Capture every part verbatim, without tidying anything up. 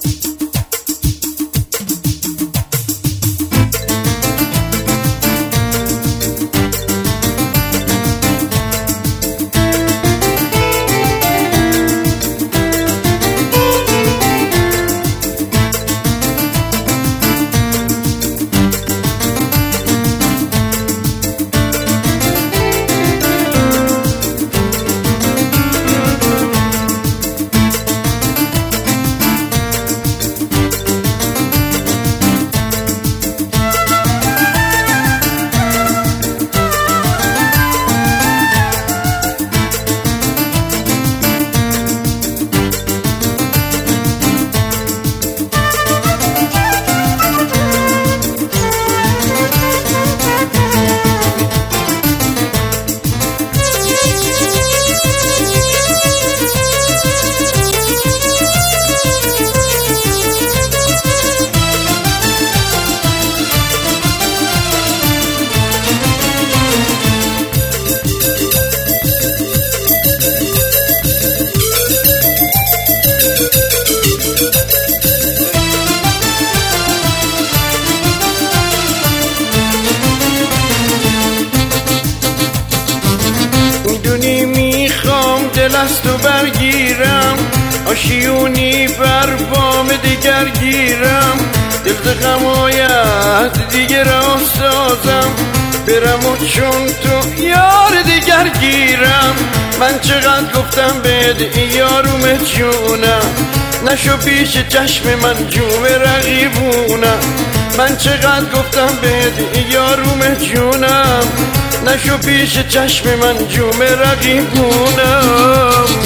دل از تو برگیرم، آشیونی بر بام دیگر گیرم، دل غمایت دیگر را سازم، برم و چون تو یار دیگر گیرم. من چقدر گفتم بهت یاروم جونم، نشو پیش چشم من جوم رقیبونم. من چقدر گفتم بهت یاروم جونم، نشو پیش چشم من جوم رقیبونم.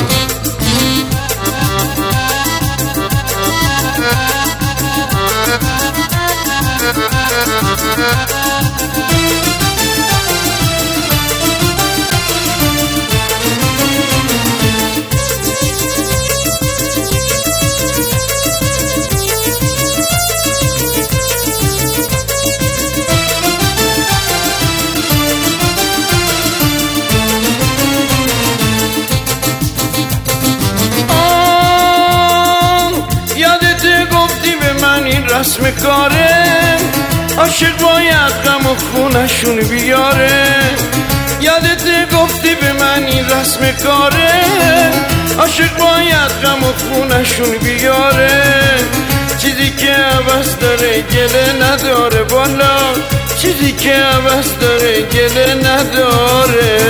رسم کاره عاشق باید غم و خونشون بیاره. یادت گفتی به من این رسم کاره، عاشق باید غم و خونشون بیاره. چیزی که عوض داره گله نداره، بالا چیزی که عوض داره گله نداره.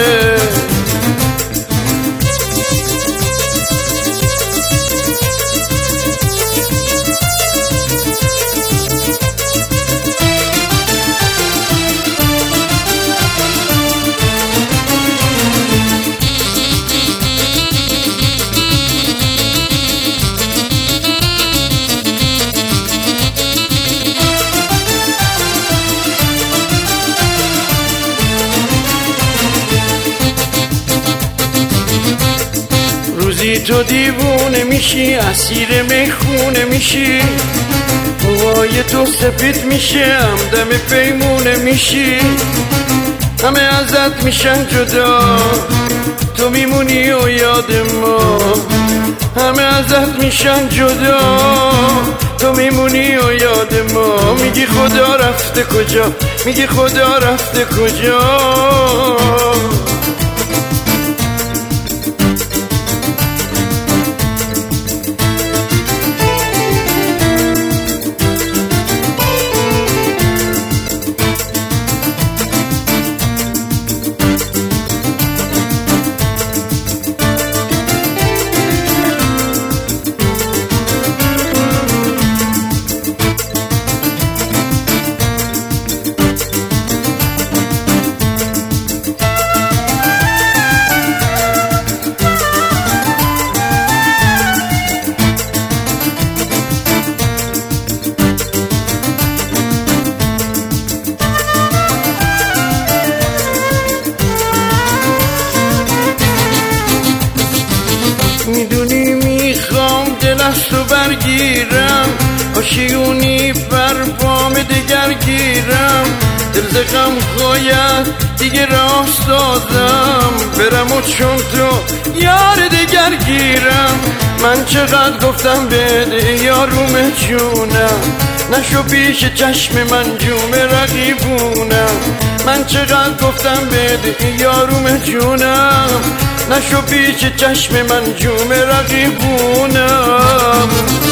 روزی تو دیوونه میشی، اسیر میخونه میشی، موهای تو سفید میشه، همدم پیمونه میشی. همه ازت میشن جدا، تو میمونی و یاد ما. همه ازت میشن جدا، تو میمونی و یاد ما. میگی خدا رفته کجا، میگی خدا رفته کجا. میدونی میخوام دل از تو برگیرم، آشیونی بر بام دیگر گیرم، دل دل غم خواید دیگه راه سازم، برم و چون تو یار دیگر گیرم. من چقدر گفتم بده یاروم جونم، نشو پیش چشم من جوم رقیبونم. من چقدر گفتم بده یاروم جونم، نشو پیش چشم من جوم رقیبونم.